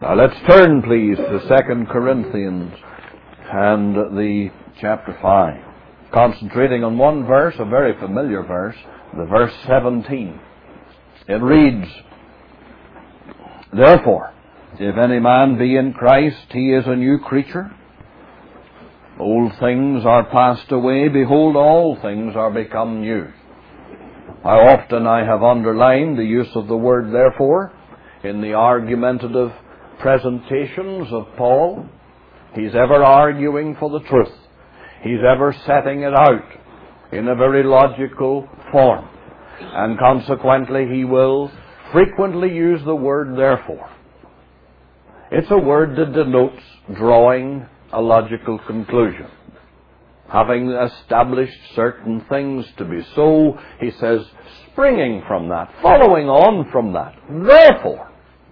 Now let's turn, please, to 2 Corinthians and the chapter 5. Concentrating on one verse, a very familiar verse, the verse 17. It reads, "Therefore, if any man be in Christ, he is a new creature. Old things are passed away. Behold, all things are become new." How often I have underlined the use of the word therefore in the argumentative presentations of Paul. He's ever arguing for the truth. He's ever setting it out in a very logical form. And consequently, he will frequently use the word therefore. It's a word that denotes drawing a logical conclusion. Having established certain things to be so, he says, springing from that, following on from that, therefore.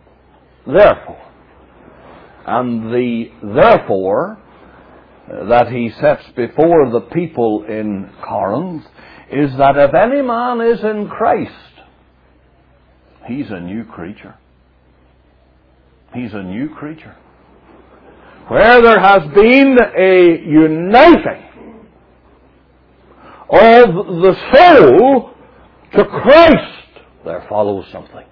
And the therefore that he sets before the people in Corinth is that if any man is in Christ, he's a new creature. He's a new creature. Where there has been a uniting of the soul to Christ, there follows something.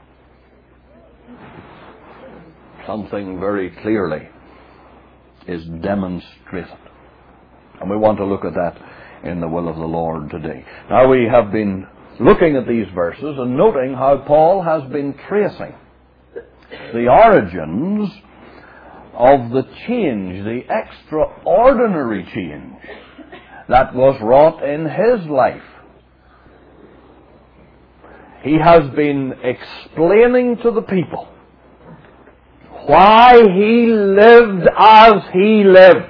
Something very clearly is demonstrated. And we want to look at that in the will of the Lord today. Now, we have been looking at these verses and noting how Paul has been tracing the origins of the change, the extraordinary change that was wrought in his life. He has been explaining to the people why he lived as he lived.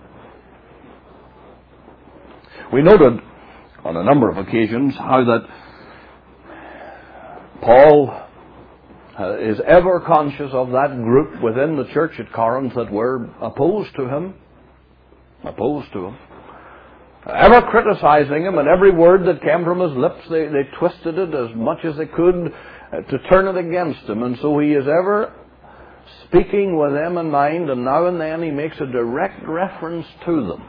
We noted on a number of occasions how that Paul is ever conscious of that group within the church at Corinth that were opposed to him, ever criticizing him, and every word that came from his lips, they twisted it as much as they could to turn it against him. And so he is ever speaking with them in mind, and now and then he makes a direct reference to them.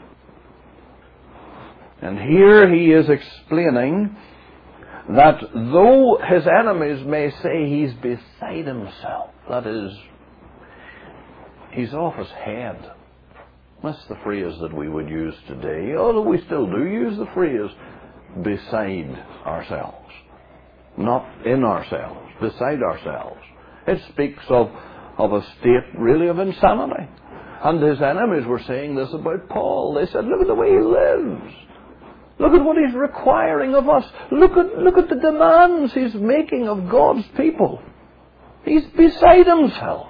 And here he is explaining that though his enemies may say he's beside himself, that is, he's off his head. That's the phrase that we would use today, although we still do use the phrase beside ourselves. Not in ourselves, beside ourselves. It speaks of a state really of insanity. And his enemies were saying this about Paul. They said, look at the way he lives. Look at what he's requiring of us. Look at the demands he's making of God's people. He's beside himself.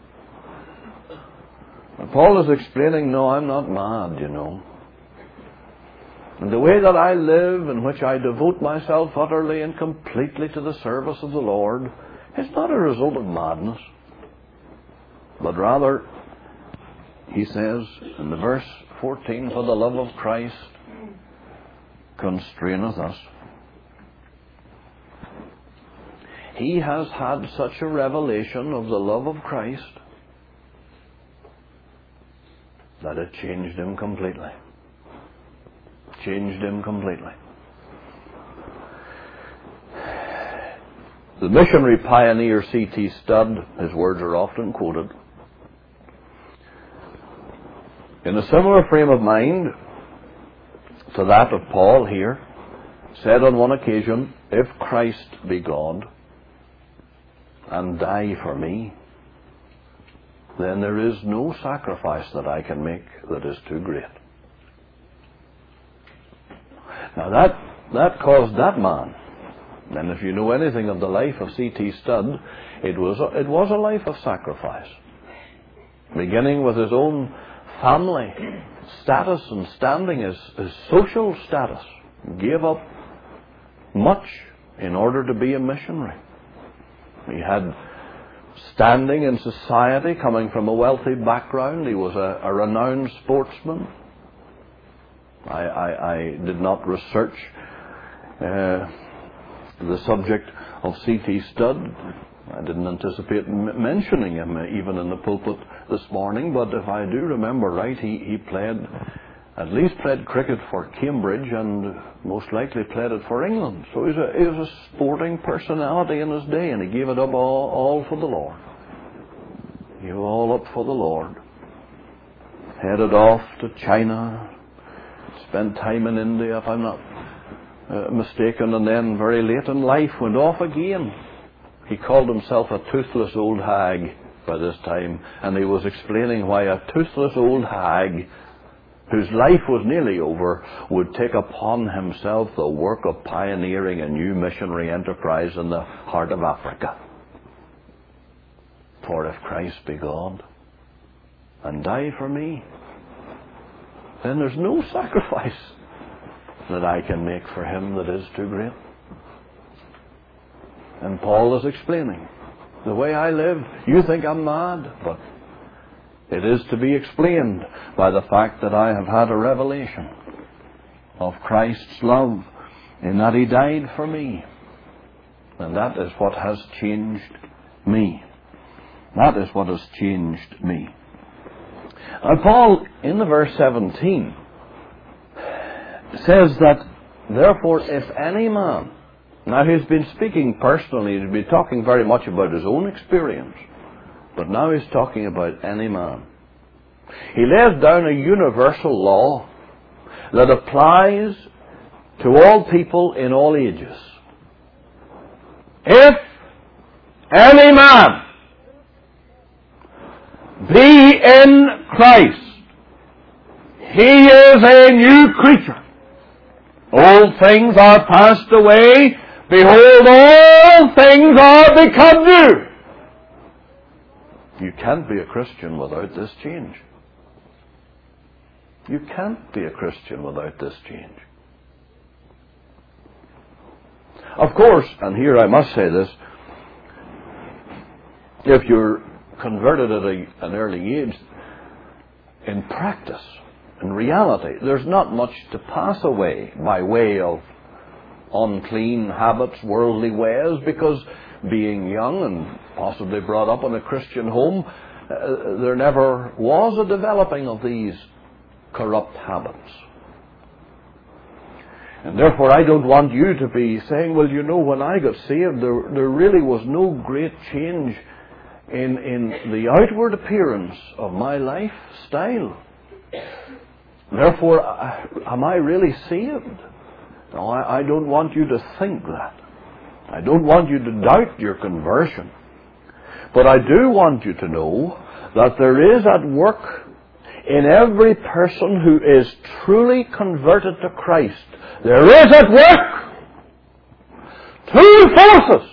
And Paul is explaining, no, I'm not mad, you know. And the way that I live, in which I devote myself utterly and completely to the service of the Lord, is not a result of madness. But rather, he says in the verse 14, for the love of Christ constraineth us. He has had such a revelation of the love of Christ that it changed him completely. Changed him completely. The missionary pioneer C.T. Studd, his words are often quoted, in a similar frame of mind to that of Paul here, said on one occasion, if Christ be God and die for me, then there is no sacrifice that I can make that is too great. Now that caused that man, and if you know anything of the life of C.T. Studd, it was a life of sacrifice, beginning with his own family status and standing, his social status. Gave up much in order to be a missionary. He had standing in society, coming from a wealthy background. He was a renowned sportsman. I did not research the subject of C.T. Studd I didn't anticipate mentioning him even in the pulpit this morning, but if I do remember right, he at least played cricket for Cambridge and most likely played it for England. So he was a sporting personality in his day, and he gave it up all for the Lord. He gave all up for the Lord. Headed off to China, spent time in India, if I'm not mistaken, and then very late in life went off again. He called himself a toothless old hag by this time, and he was explaining why a toothless old hag whose life was nearly over would take upon himself the work of pioneering a new missionary enterprise in the heart of Africa. For if Christ be God and die for me, then there's no sacrifice that I can make for him that is too great. And Paul is explaining, the way I live, you think I'm mad, but it is to be explained by the fact that I have had a revelation of Christ's love in that he died for me. And that is what has changed me. That is what has changed me. Now Paul, in the verse 17, says that, therefore, if any man... Now he's been speaking personally, he's been talking very much about his own experience. But now he's talking about any man. He lays down a universal law that applies to all people in all ages. If any man be in Christ, he is a new creature. Old things are passed away. Behold, all things are become new. You can't be a Christian without this change. You can't be a Christian without this change. Of course, and here I must say this, if you're converted at an early age, in practice, in reality, there's not much to pass away by way of unclean habits, worldly ways, because being young and possibly brought up in a Christian home, there never was a developing of these corrupt habits. And therefore I don't want you to be saying, well, you know, when I got saved, there really was no great change in the outward appearance of my lifestyle. Therefore, am I really saved? No, I don't want you to think that. I don't want you to doubt your conversion. But I do want you to know that there is at work in every person who is truly converted to Christ, there is at work two forces.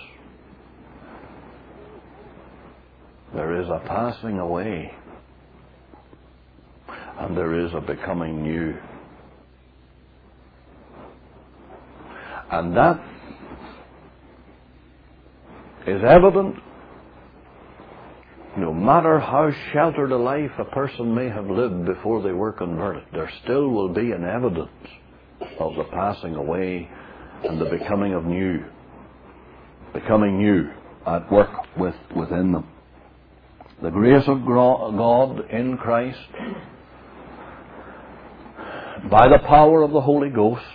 There is a passing away, and there is a becoming new. And that is evident no matter how sheltered a life a person may have lived before they were converted. There still will be an evidence of the passing away and the becoming of new. Becoming new at work within them. The grace of God in Christ, by the power of the Holy Ghost,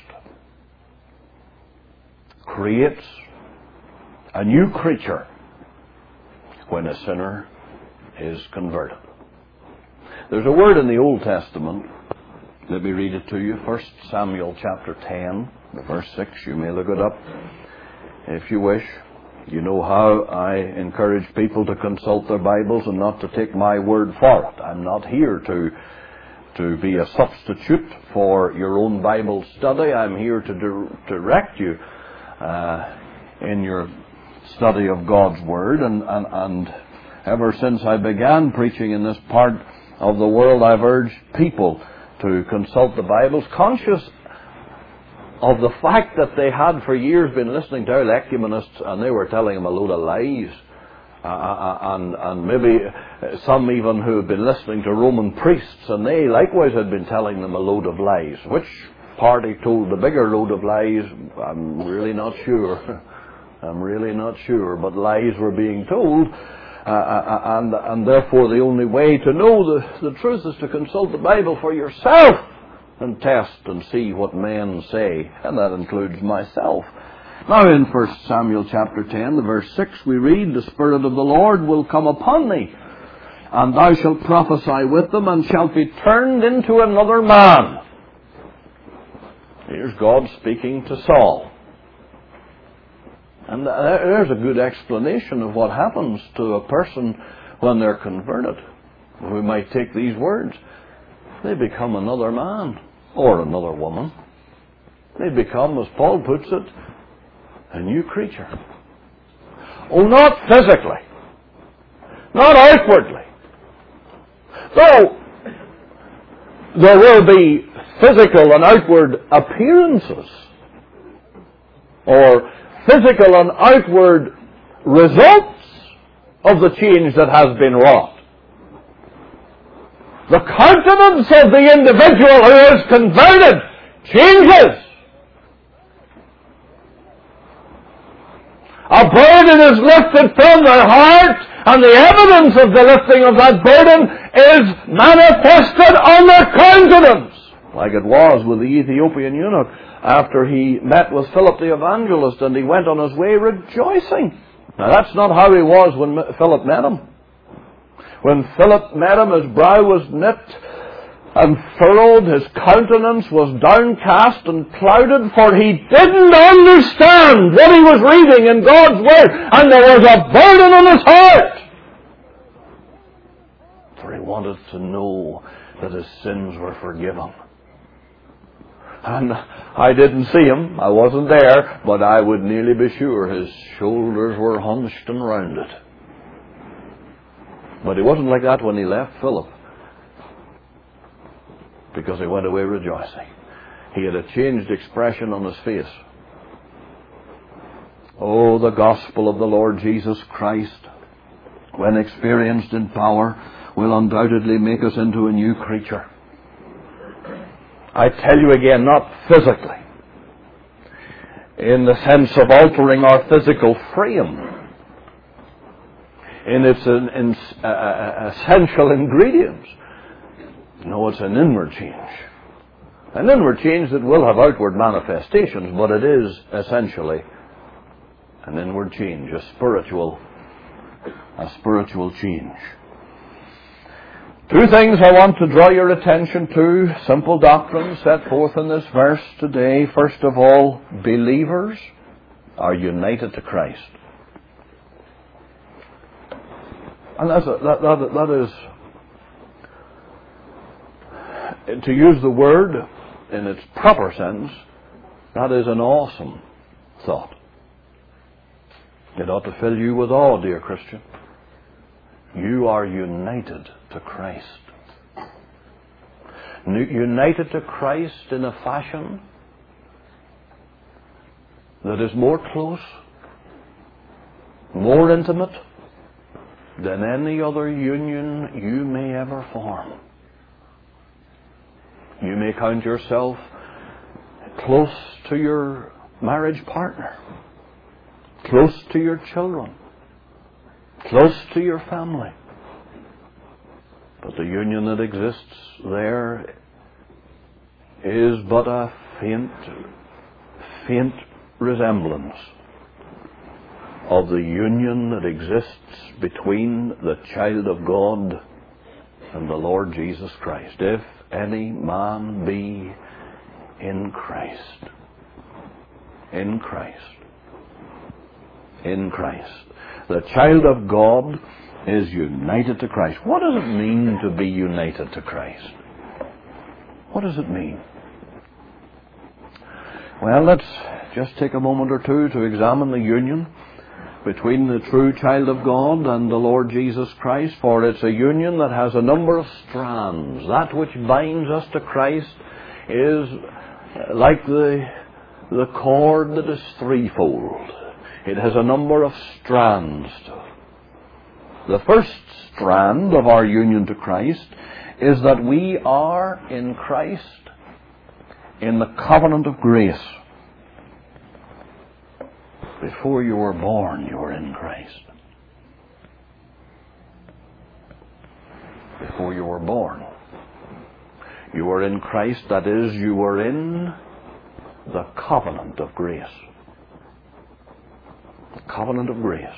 creates a new creature when a sinner is converted. There's a word in the Old Testament. Let me read it to you. 1 Samuel chapter 10, verse 6. You may look it up if you wish. You know how I encourage people to consult their Bibles and not to take my word for it. I'm not here to be a substitute for your own Bible study. I'm here to direct you in your study of God's Word, and ever since I began preaching in this part of the world, I've urged people to consult the Bibles, conscious of the fact that they had for years been listening to ecumenists, and they were telling them a load of lies, and maybe some even who had been listening to Roman priests, and they likewise had been telling them a load of lies. Which party told the bigger load of lies, I'm really not sure. I'm really not sure, but lies were being told, and therefore the only way to know the truth is to consult the Bible for yourself and test and see what men say, and that includes myself. Now in 1 Samuel chapter 10, the verse 6, we read, "The Spirit of the Lord will come upon thee, and thou shalt prophesy with them, and shalt be turned into another man." Here's God speaking to Saul. And there's a good explanation of what happens to a person when they're converted. We might take these words. They become another man or another woman. They become, as Paul puts it, a new creature. Oh, not physically, not outwardly. Though there will be physical and outward appearances, or physical and outward results of the change that has been wrought. The countenance of the individual who is converted changes. A burden is lifted from their heart, and the evidence of the lifting of that burden is manifested on their countenance. Like it was with the Ethiopian eunuch after he met with Philip the evangelist, and he went on his way rejoicing. Now that's not how he was when Philip met him. When Philip met him, his brow was knit and furrowed, his countenance was downcast and clouded, for he didn't understand what he was reading in God's Word, and there was a burden on his heart. For he wanted to know that his sins were forgiven. And I didn't see him, I wasn't there, but I would nearly be sure his shoulders were hunched and rounded. But he wasn't like that when he left Philip, because he went away rejoicing. He had a changed expression on his face. Oh, the gospel of the Lord Jesus Christ, when experienced in power, will undoubtedly make us into a new creature. I tell you again, not physically, in the sense of altering our physical frame, in its essential ingredients. No, it's an inward change. An inward change that will have outward manifestations, but it is essentially an inward change, a spiritual change. Two things I want to draw your attention to, simple doctrines set forth in this verse today. First of all, believers are united to Christ. And that is, to use the word in its proper sense, that is an awesome thought. It ought to fill you with awe, dear Christian. You are united to Christ. United to Christ in a fashion that is more close, more intimate than any other union you may ever form. You may count yourself close to your marriage partner, close to your children, close to your family. But the union that exists there is but a faint resemblance of the union that exists between the child of God and the Lord Jesus Christ. If any man be in Christ, in Christ, in Christ. The child of God is united to Christ. What does it mean to be united to Christ? What does it mean? Well, let's just take a moment or two to examine the union between the true child of God and the Lord Jesus Christ, for it's a union that has a number of strands. That which binds us to Christ is like the cord that is threefold. It has a number of strands to it. The first strand of our union to Christ is that we are in Christ in the covenant of grace. Before you were born, you were in Christ. Before you were born, you were in Christ. That is, you were in the covenant of grace. The covenant of grace.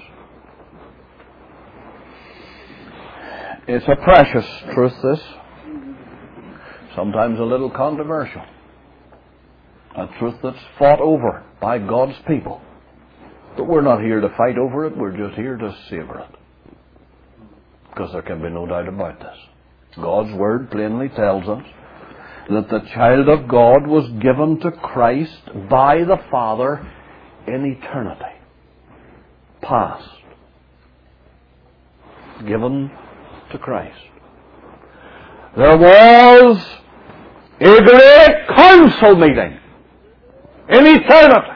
It's a precious truth, this. Sometimes a little controversial. A truth that's fought over by God's people. But we're not here to fight over it. We're just here to savor it. Because there can be no doubt about this. God's Word plainly tells us that the child of God was given to Christ by the Father in eternity. Past. Given to Christ. There was a great council meeting in eternity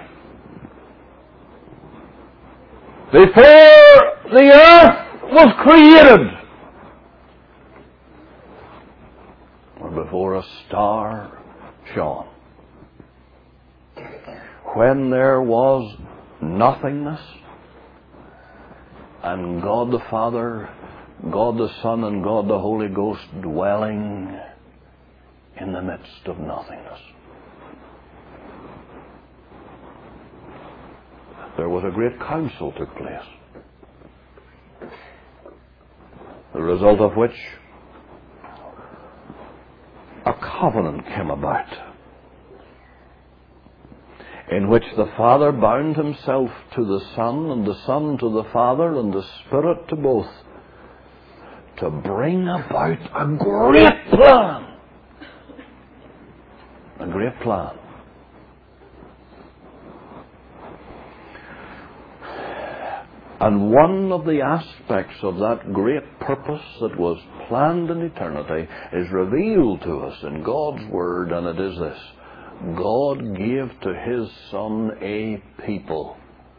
before the earth was created, or before a star shone, when there was nothingness, and God the Father, God the Son, and God the Holy Ghost dwelling in the midst of nothingness. There was a great council took place, the result of which a covenant came about, in which the Father bound himself to the Son, and the Son to the Father, and the Spirit to both, to bring about a great plan. A great plan. And one of the aspects of that great purpose that was planned in eternity is revealed to us in God's Word, and it is this. God gave to His Son a people.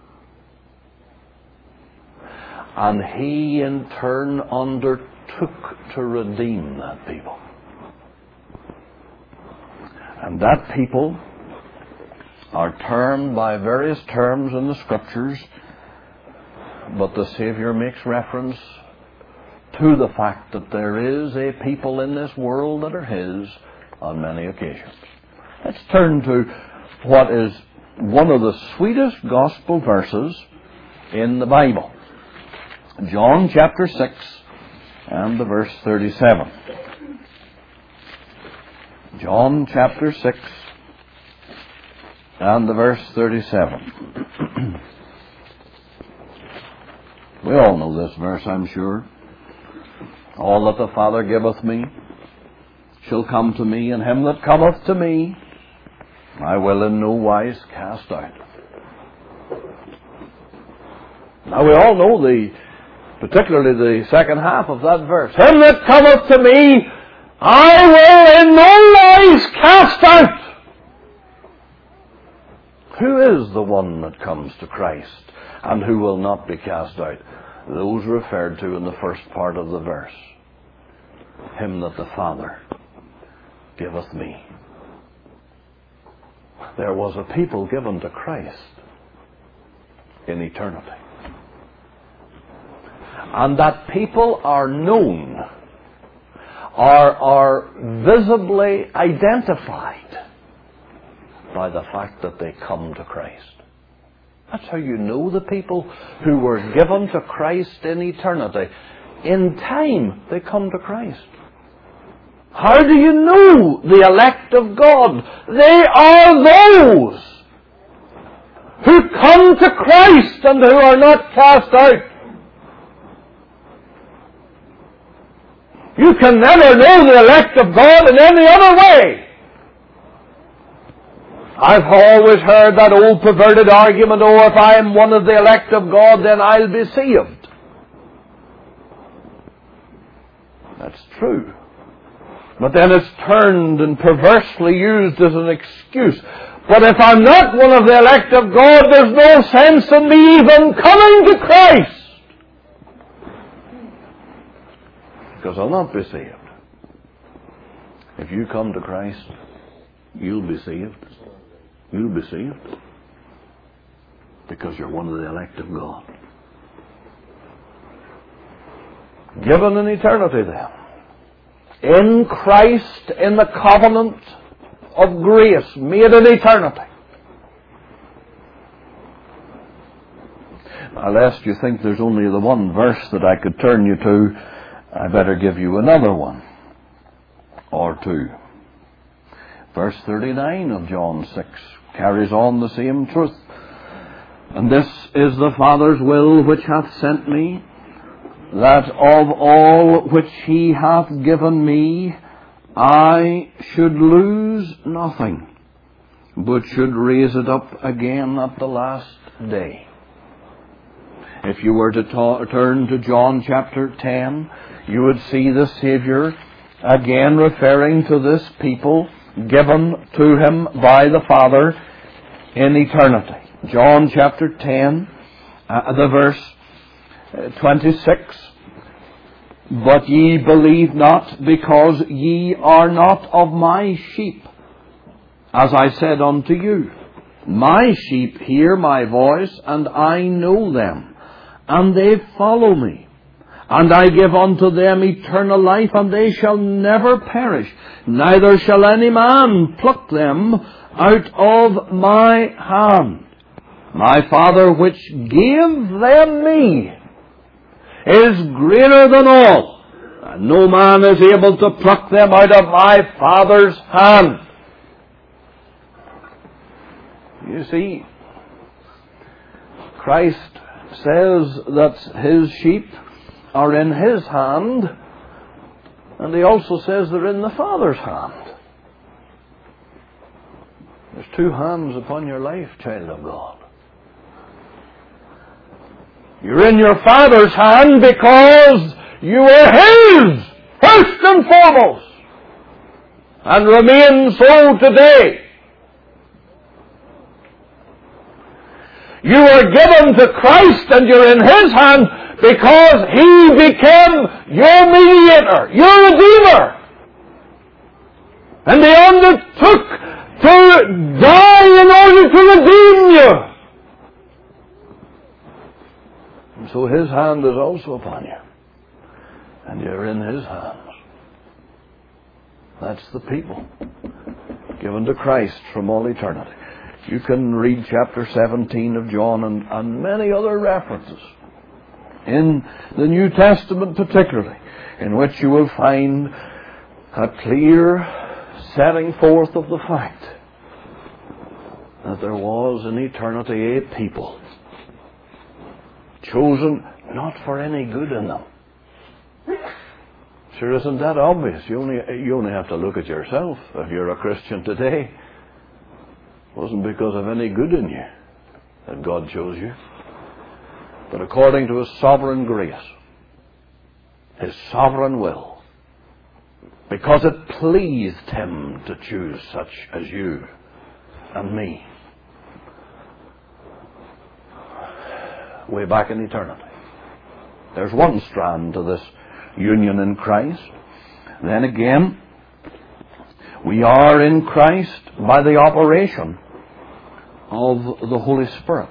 And He in turn undertook to redeem that people. And that people are termed by various terms in the Scriptures, but the Savior makes reference to the fact that there is a people in this world that are His on many occasions. Let's turn to what is one of the sweetest gospel verses in the Bible. John chapter 6 and the verse 37. John chapter 6 and the verse 37. We all know this verse, I'm sure. All that the Father giveth me shall come to me, and him that cometh to me I will in no wise cast out. Now we all know particularly the second half of that verse. Him that cometh to me I will in no wise cast out. Who is the one that comes to Christ and who will not be cast out? Those referred to in the first part of the verse. Him that the Father giveth me. There was a people given to Christ in eternity. And that people are known, are visibly identified by the fact that they come to Christ. That's how you know the people who were given to Christ in eternity. In time, they come to Christ. How do you know the elect of God? They are those who come to Christ and who are not cast out. You can never know the elect of God in any other way. I've always heard that old perverted argument, oh, if I am one of the elect of God, then I'll be saved. That's true. But then it's turned and perversely used as an excuse. But if I'm not one of the elect of God, there's no sense in me even coming to Christ, because I'll not be saved. If you come to Christ, you'll be saved. You'll be saved. because you're one of the elect of God. Given in eternity then. In Christ, in the covenant of grace, made in eternity. Now, lest you think there's only the one verse that I could turn you to, I better give you another one or two. Verse 39 of John 6 carries on the same truth. And this is the Father's will which hath sent me, that of all which he hath given me, I should lose nothing, but should raise it up again at the last day. If you were to turn to John chapter 10, you would see the Savior again referring to this people given to him by the Father in eternity. John chapter 10, the verse 26. But ye believe not, because ye are not of my sheep, as I said unto you. My sheep hear my voice, and I know them, and they follow me. And I give unto them eternal life, and they shall never perish, neither shall any man pluck them out of my hand. My Father which gave them me is greater than all, and no man is able to pluck them out of my Father's hand. You see, Christ says that his sheep are in his hand, and he also says they're in the Father's hand. There's two hands upon your life, child of God. You're in your Father's hand because you are his, first and foremost, and remain so today. You are given to Christ and you're in his hand because he became your mediator, your redeemer. And he undertook to die in order to redeem you. And so his hand is also upon you. And you're in his hands. That's the people given to Christ from all eternity. You can read chapter 17 of John and many other references in the New Testament particularly, in which you will find a clear setting forth of the fact that there was in eternity a people chosen not for any good in them. Sure, isn't that obvious? You only have to look at yourself if you're a Christian today. It wasn't because of any good in you that God chose you, but according to his sovereign grace, his sovereign will, because it pleased him to choose such as you and me way back in eternity. There's one strand to this union in Christ. Then again, we are in Christ by the operation of the Holy Spirit.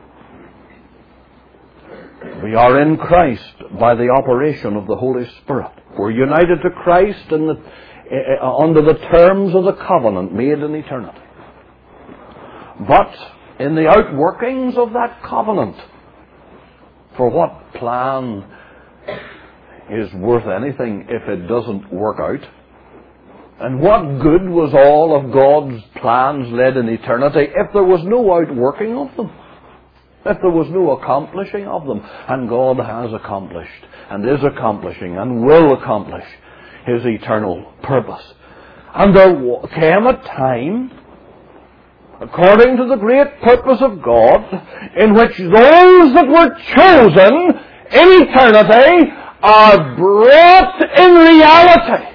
We are in Christ by the operation of the Holy Spirit. We're united to Christ under the terms of the covenant made in eternity. But in the outworkings of that covenant, for what plan is worth anything if it doesn't work out? And what good was all of God's plans led in eternity if there was no outworking of them? If there was no accomplishing of them? And God has accomplished, and is accomplishing, and will accomplish his eternal purpose. And there came a time, according to the great purpose of God, in which those that were chosen in eternity are brought in reality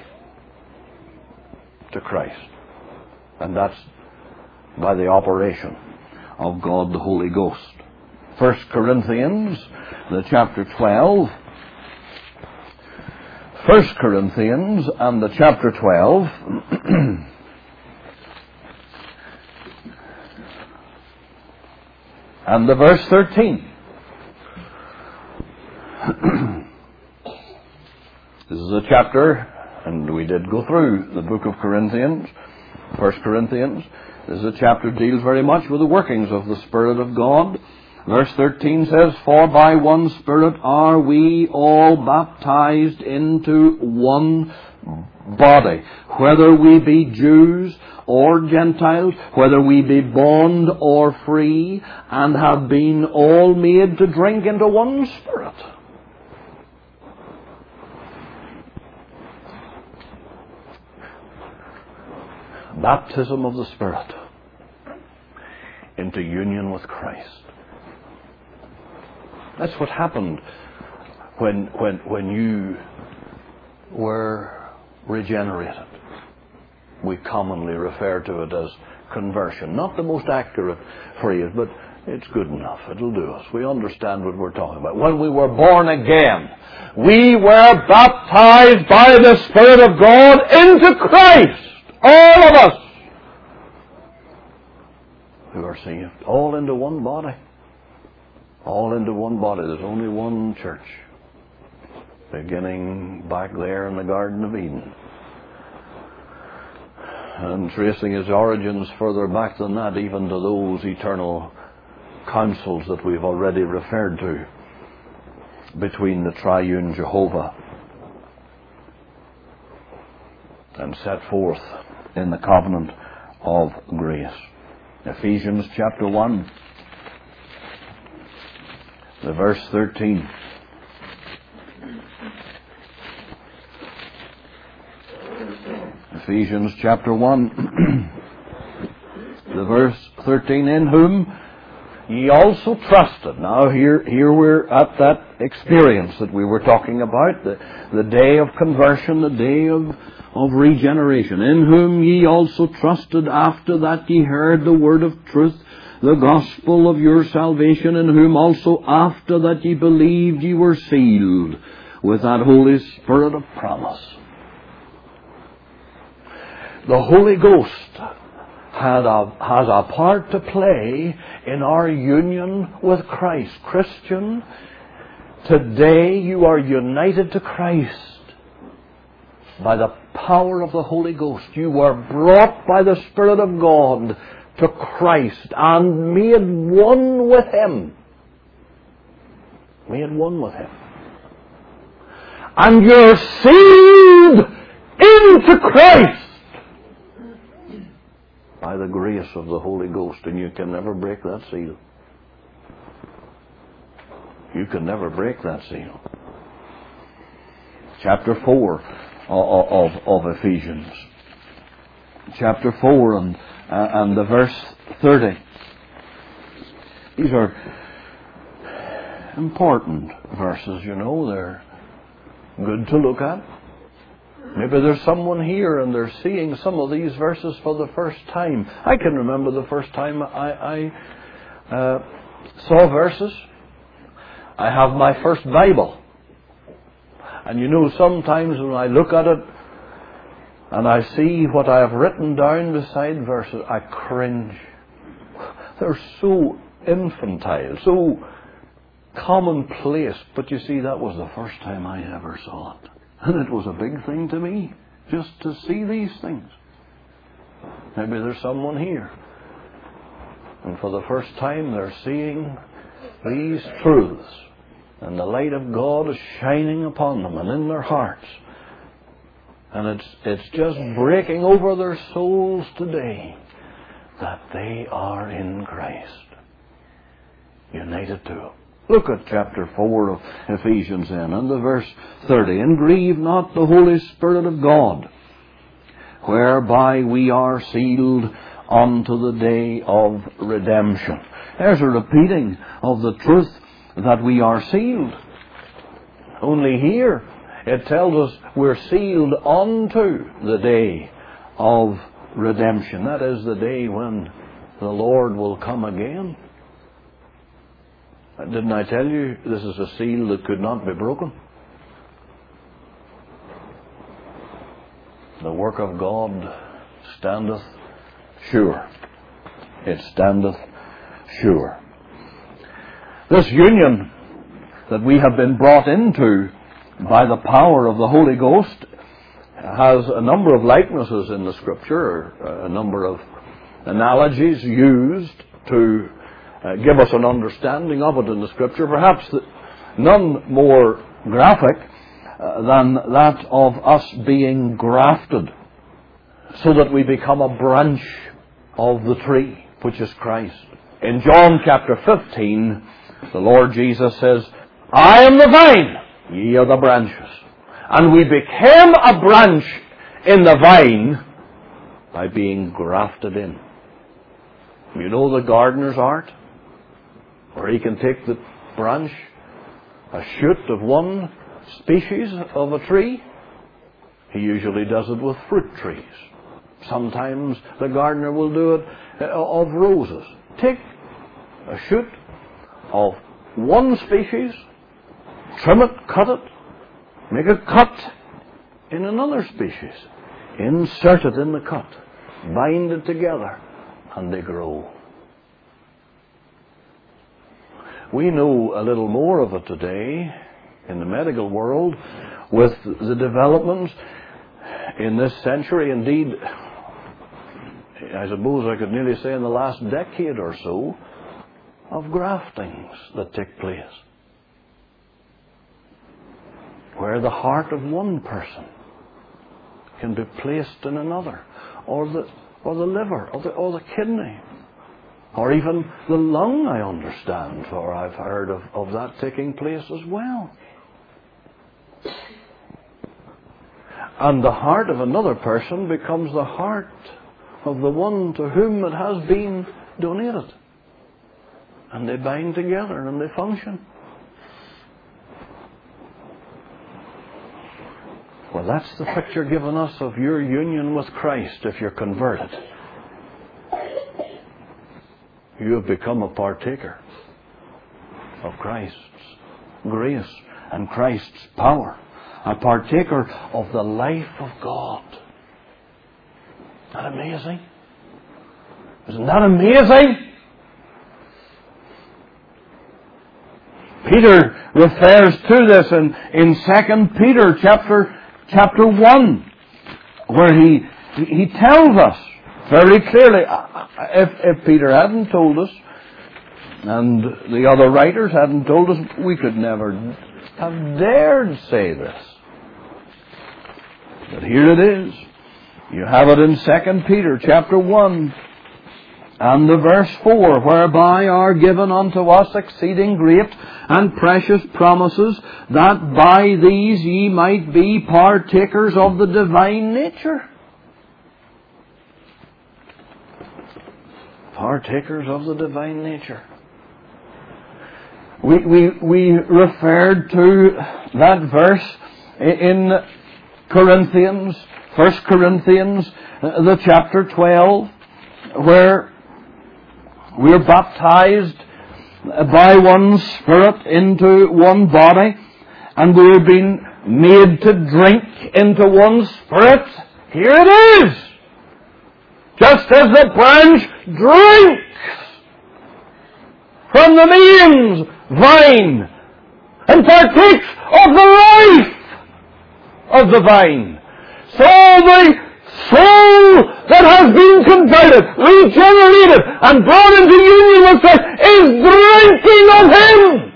to Christ. And that's by the operation of God the Holy Ghost. 1 Corinthians, the chapter 12. 1 Corinthians and the chapter 12. and the verse 13. This is a chapter, and we did go through the book of Corinthians, 1 Corinthians. This is a chapter that deals very much with the workings of the Spirit of God. Verse 13 says, "For by one Spirit are we all baptized into one body, whether we be Jews or Gentiles, whether we be bond or free, and have been all made to drink into one Spirit." Baptism of the Spirit into union with Christ. That's what happened when you were regenerated. We commonly refer to it as conversion. Not the most accurate phrase, but it's good enough. It'll do us. We understand what we're talking about. When we were born again, we were baptized by the Spirit of God into Christ. All of us who are saved. All into one body. All into one body. There's only one church. Beginning back there in the Garden of Eden. And tracing its origins further back than that, even to those eternal councils that we've already referred to between the triune Jehovah and set forth in the covenant of grace. Ephesians chapter 1, the verse 13. Ephesians chapter 1, the verse 13, "In whom ye also trusted." Now here we're at that experience that we were talking about, the day of conversion, the day of regeneration. "In whom ye also trusted, after that ye heard the word of truth, the gospel of your salvation, in whom also after that ye believed ye were sealed with that Holy Spirit of promise." The Holy Ghost has a part to play in our union with Christ. Christian, today you are united to Christ by the power of the Holy Ghost. You were brought by the Spirit of God to Christ and made one with Him. Made one with Him. And you're sealed into Christ by the grace of the Holy Ghost, and you can never break that seal. You can never break that seal. Chapter 4 of Ephesians. Chapter 4 and the verse 30. These are important verses, you know. They're good to look at. Maybe there's someone here and they're seeing some of these verses for the first time. I can remember the first time I saw verses. I have my first Bible. And you know, sometimes when I look at it and I see what I have written down beside verses, I cringe. They're so infantile, so commonplace. But you see, that was the first time I ever saw it. And it was a big thing to me, just to see these things. Maybe there's someone here, and for the first time they're seeing these truths, and the light of God is shining upon them and in their hearts. And it's just breaking over their souls today that they are in Christ, united to Him. Look at chapter 4 of Ephesians then, and the verse 30. "And grieve not the Holy Spirit of God, whereby we are sealed unto the day of redemption." There's a repeating of the truth that we are sealed. Only here it tells us we're sealed unto the day of redemption. That is the day when the Lord will come again. Didn't I tell you this is a seal that could not be broken? The work of God standeth sure. It standeth sure. This union that we have been brought into by the power of the Holy Ghost has a number of likenesses in the Scripture, a number of analogies used to give us an understanding of it in the Scripture, perhaps none more graphic than that of us being grafted so that we become a branch of the tree, which is Christ. In John chapter 15, the Lord Jesus says, I am the vine, ye are the branches. And we became a branch in the vine by being grafted in. You know the gardener's art? Where he can take the branch, a shoot of one species of a tree. He usually does it with fruit trees. Sometimes the gardener will do it of roses. Take a shoot of one species, trim it, cut it, make a cut in another species, insert it in the cut, bind it together, and they grow. We know a little more of it today in the medical world with the developments in this century. Indeed, I suppose I could nearly say in the last decade or so, of graftings that take place, where the heart of one person can be placed in another, or the liver, or the kidney, or even the lung, I understand, for I've heard of that taking place as well. And the heart of another person becomes the heart of the one to whom it has been donated. And they bind together and they function. Well, that's the picture given us of your union with Christ if you're converted. You have become a partaker of Christ's grace and Christ's power. A partaker of the life of God. Isn't that amazing? Isn't that amazing? Peter refers to this in 2 Peter chapter 1, where he tells us very clearly, if Peter hadn't told us, and the other writers hadn't told us, we could never have dared say this. But here it is. You have it in 2 Peter chapter 1 and the verse 4, whereby are given unto us exceeding great and precious promises, that by these ye might be partakers of the divine nature. Partakers of the divine nature. We referred to that verse in Corinthians, 1 Corinthians, the chapter 12, where we're baptized by one Spirit into one body, and we're being made to drink into one Spirit. Here it is! Just as the branch drinks from the main vine and partakes of the life of the vine, so the soul that has been converted, regenerated, and brought into union with Christ is drinking of Him,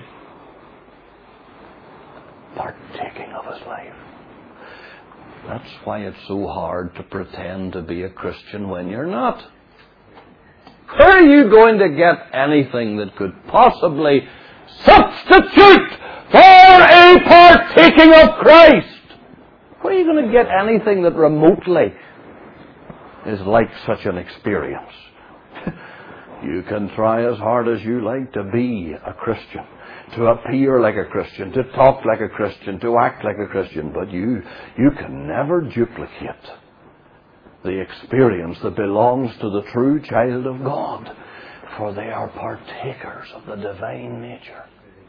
partaking of His life. That's why it's so hard to pretend to be a Christian when you're not. Where are you going to get anything that could possibly substitute for a partaking of Christ? Where are you going to get anything that remotely is like such an experience? You can try as hard as you like to be a Christian, to appear like a Christian, to talk like a Christian, to act like a Christian, but you can never duplicate the experience that belongs to the true child of God, for they are partakers of the divine nature.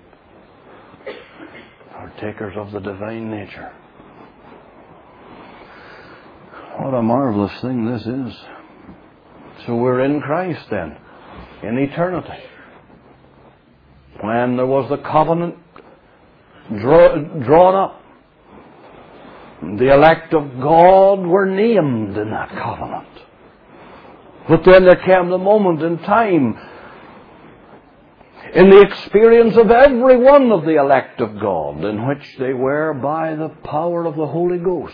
Partakers of the divine nature. What a marvelous thing this is. So we're in Christ then, in eternity. when there was the covenant drawn up. The elect of God were named in that covenant. But then there came the moment in time, in the experience of every one of the elect of God, in which they were, by the power of the Holy Ghost,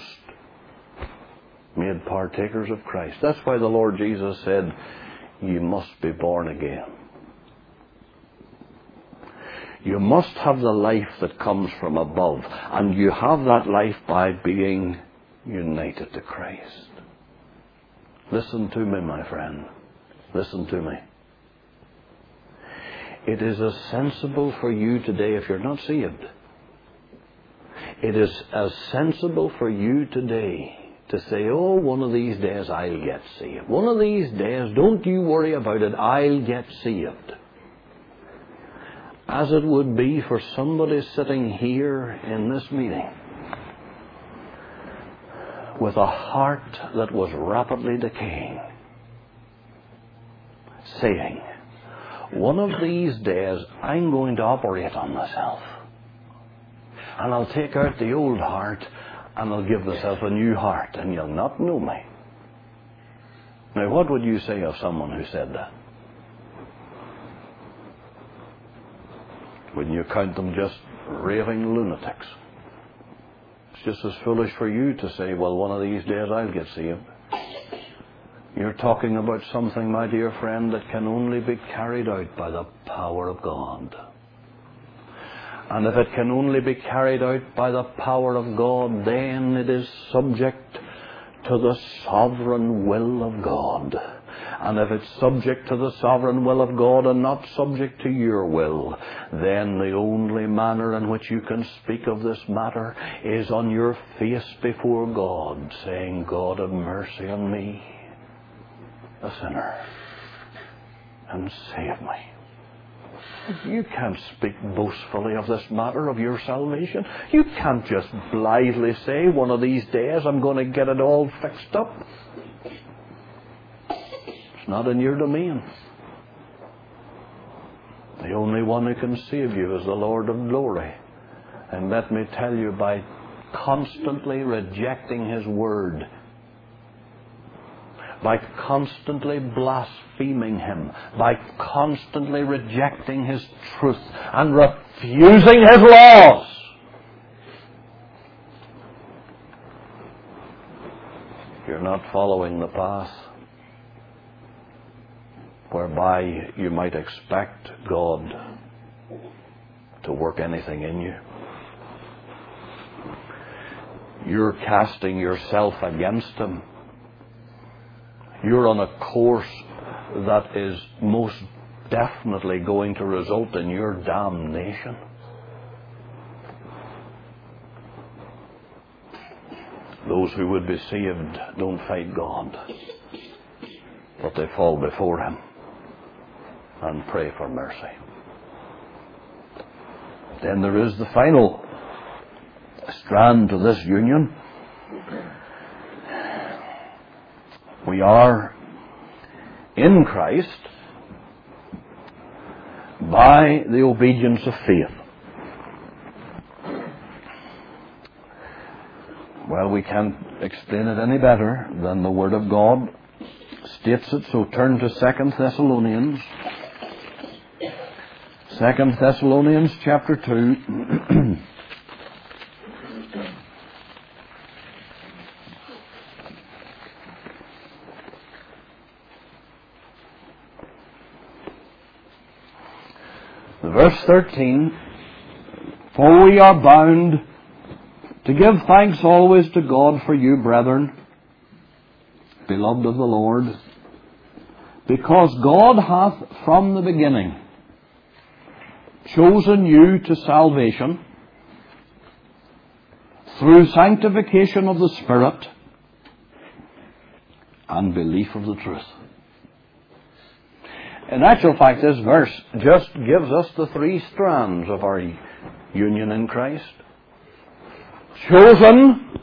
made partakers of Christ. That's why the Lord Jesus said, you must be born again. You must have the life that comes from above, and you have that life by being united to Christ. Listen to me, my friend. Listen to me. It is as sensible for you today, if you're not saved, it is as sensible for you today to say, oh, one of these days I'll get saved. One of these days, don't you worry about it, I'll get saved. As it would be for somebody sitting here in this meeting with a heart that was rapidly decaying, saying, one of these days I'm going to operate on myself, and I'll take out the old heart and I'll give myself a new heart, and you'll not know me. Now, what would you say of someone who said that? Wouldn't you count them just raving lunatics? It's just as foolish for you to say, well, one of these days I'll get saved. You're talking about something, my dear friend, that can only be carried out by the power of God. And if it can only be carried out by the power of God, then it is subject to the sovereign will of God. And if it's subject to the sovereign will of God and not subject to your will, then the only manner in which you can speak of this matter is on your face before God, saying, God, have mercy on me, a sinner, and save me. You can't speak boastfully of this matter of your salvation. You can't just blithely say, one of these days I'm going to get it all fixed up. It's not in your domain. The only one who can save you is the Lord of glory. And let me tell you, by constantly rejecting His Word, by constantly blaspheming Him, by constantly rejecting His truth and refusing His laws, you're not following the path whereby you might expect God to work anything in you. You're casting yourself against Him. You're on a course that is most definitely going to result in your damnation. Those who would be saved don't fight God, but they fall before Him and pray for mercy. Then there is the final strand to this union. We are in Christ by the obedience of faith. Well, we can't explain it any better than the Word of God states it. So turn to 2 Thessalonians. 2 Thessalonians chapter 2. Verse 13, for we are bound to give thanks always to God for you, brethren, beloved of the Lord, because God hath from the beginning chosen you to salvation through sanctification of the Spirit and belief of the truth. In actual fact, this verse just gives us the three strands of our union in Christ. Chosen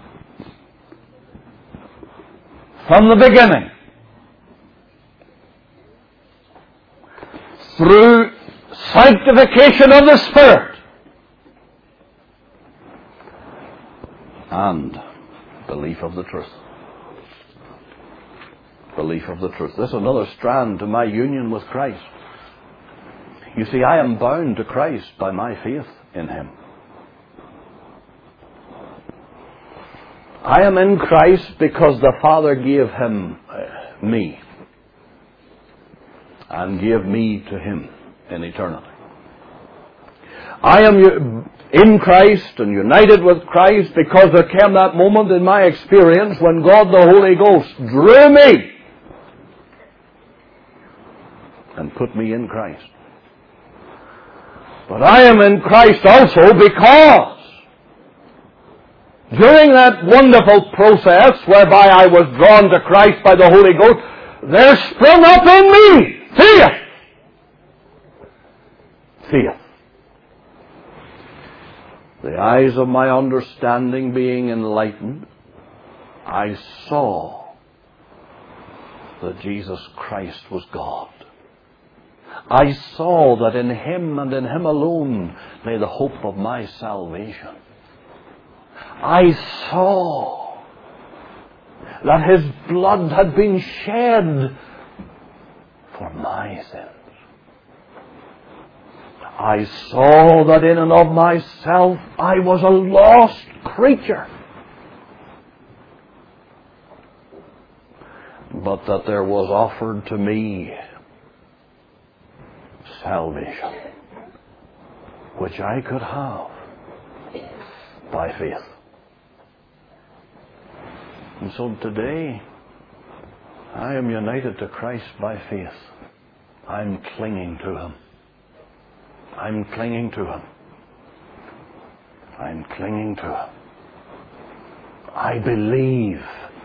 from the beginning through sanctification of the Spirit, and belief of the truth. Belief of the truth. This is another strand to my union with Christ. You see, I am bound to Christ by my faith in Him. I am in Christ because the Father gave Him me and gave me to Him in eternity. I am in Christ and united with Christ because there came that moment in my experience when God the Holy Ghost drew me and put me in Christ. But I am in Christ also because during that wonderful process whereby I was drawn to Christ by the Holy Ghost, there sprung up in me faith. Faith. The eyes of my understanding being enlightened, I saw that Jesus Christ was God. I saw that in Him and in Him alone lay the hope of my salvation. I saw that His blood had been shed for my sins. I saw that in and of myself I was a lost creature, but that there was offered to me salvation, which I could have by faith. And so today, I am united to Christ by faith. I'm clinging to Him. I'm clinging to Him. I'm clinging to Him. I believe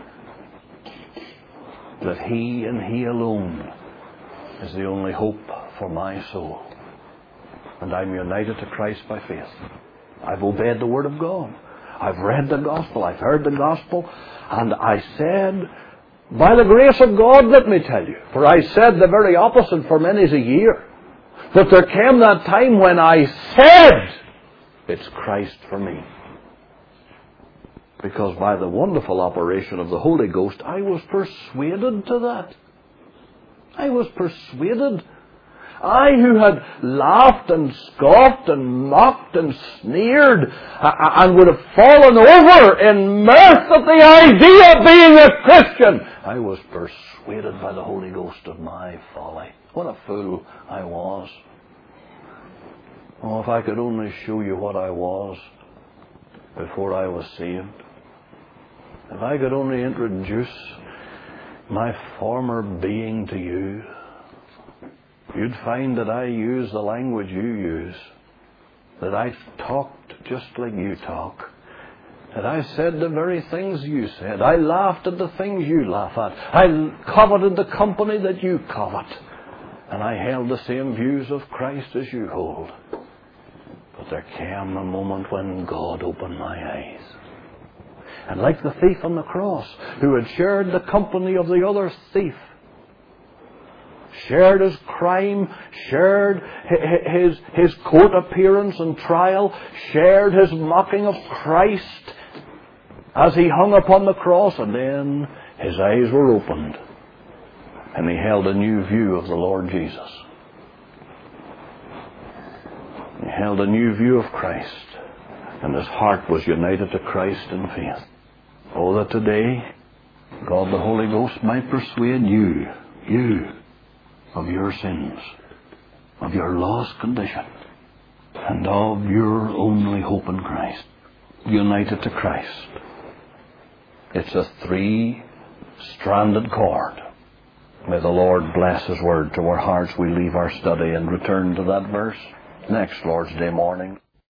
that He and He alone is the only hope for my soul. And I'm united to Christ by faith. I've obeyed the Word of God. I've read the Gospel. I've heard the Gospel. And I said, by the grace of God, let me tell you, for I said the very opposite for many's a year, that there came that time when I said, it's Christ for me. Because by the wonderful operation of the Holy Ghost, I was persuaded to that. I was persuaded. I who had laughed and scoffed and mocked and sneered and would have fallen over in mirth at the idea of being a Christian, I was persuaded by the Holy Ghost of my folly. What a fool I was. Oh, if I could only show you what I was before I was saved. If I could only introduce my former being to you, you'd find that I use the language you use, that I talked just like you talk, that I said the very things you said. I laughed at the things you laugh at. I coveted the company that you covet. And I held the same views of Christ as you hold. But there came a moment when God opened my eyes. And like the thief on the cross, who had shared the company of the other thief, shared his crime, shared his court appearance and trial, shared his mocking of Christ as He hung upon the cross, and then his eyes were opened and he held a new view of the Lord Jesus. He held a new view of Christ, and his heart was united to Christ in faith. Oh, that today God the Holy Ghost might persuade you of your sins, of your lost condition, and of your only hope in Christ. United to Christ. It's a three-stranded cord. May the Lord bless His Word to our hearts. We leave our study and return to that verse next Lord's Day morning.